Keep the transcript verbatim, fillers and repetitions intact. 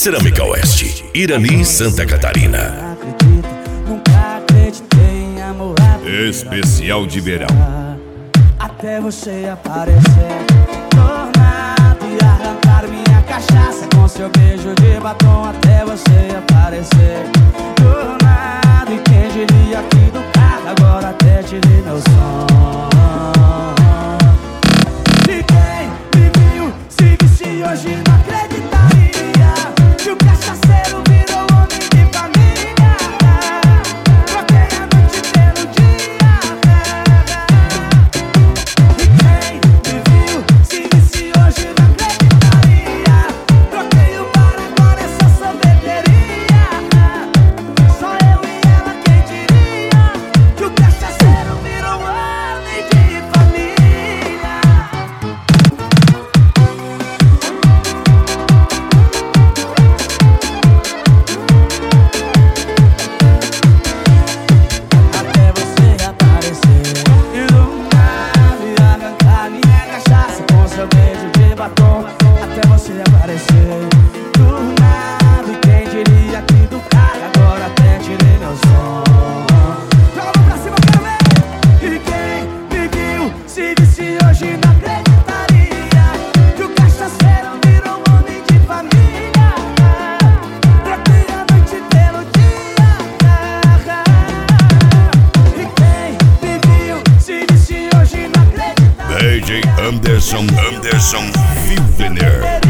Cerâmica Oeste, Irani, Santa Catarina. Nunca acreditei em amor. Especial de verão. Até você aparecer do nada e arrancar minha cachaça com seu beijo de batom. Até você aparecer do nada, e quem diria aqui do carro agora até tirei meu som. E quem me viu se visse hoje não acreditaria que o cachaceiro virou homem de família. Troquei a noite pelo dia. E quem me viu se visse hoje não acreditaria. Troquei o bar, agora é só sorveteria. Só eu e ela, quem diria que o cachaceiro virou homem de família. Até você aparecer e do nada e arrancar minha cachaça com seu beijo de batom. Até você aparecer do nada, e quem diria que do carro agora até tirei meu som. Joga a mão pra cima, quero ver. E quem me viu se visse hoje não acreditaria que o cachaceiro virou homem de família. Troquei a noite pelo dia. E quem me viu se visse hoje não acreditaria. D J Anderson, Anderson Vilvener.